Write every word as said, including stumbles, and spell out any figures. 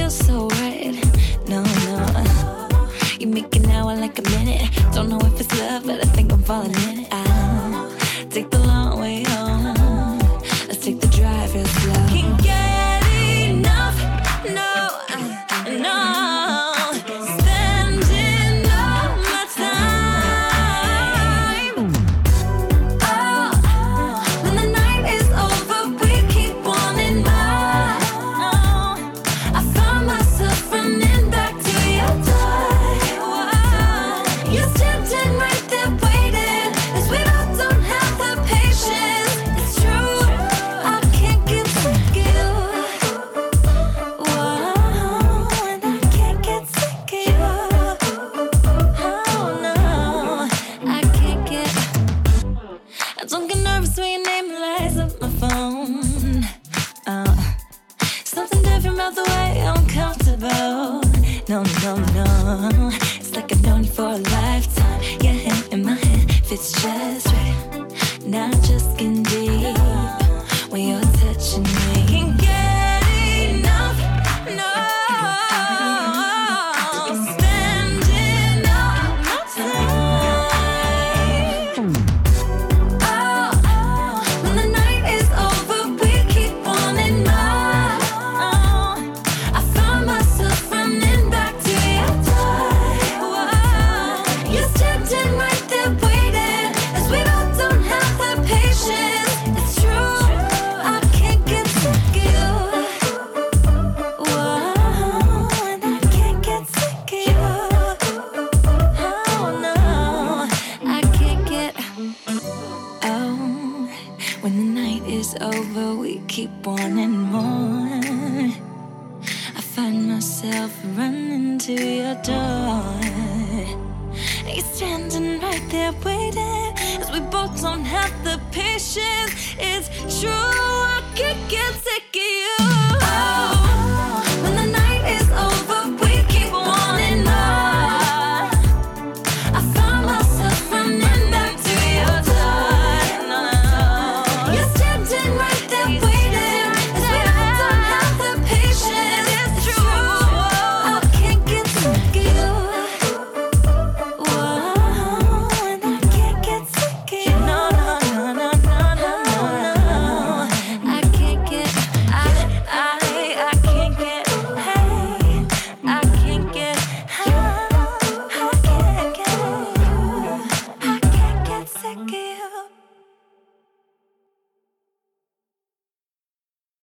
feel so right. No, no. You make an hour like a minute. Don't know if it's love, but I think I'm falling in it. I'll take the long way home. Let's take the drive real slow. Can't get enough, no, no. Spending all my time. Oh, when the night is over, we keep wanting more. I find myself running back to your door. You're standing right there waiting, 'cause we both don't have the patience. It's true, I can't get sick of you. Whoa, and I can't get sick of you. Oh no, I can't get. I don't get nervous when your name lights up my phone. Uh, something different about the way I'm comfortable. No, no, no. It's like I've known you for a lifetime. Your hand in my hand fits just right. Not just skin deep when you're touching me. Can't get enough, no. Spending all my time. Oh, when the night is over, we keep wanting more. I find myself running back to your door. You're standing right there waiting, 'cause we both don't have the patience. It's true, I can't get sick of you. Whoa, and I can't get sick of you. Oh no, I can't get. Oh, when the night is over, we keep wanting more. I find myself running to your door. You're standing right there waiting, 'cause we both don't have the patience. It's true, I can't get sick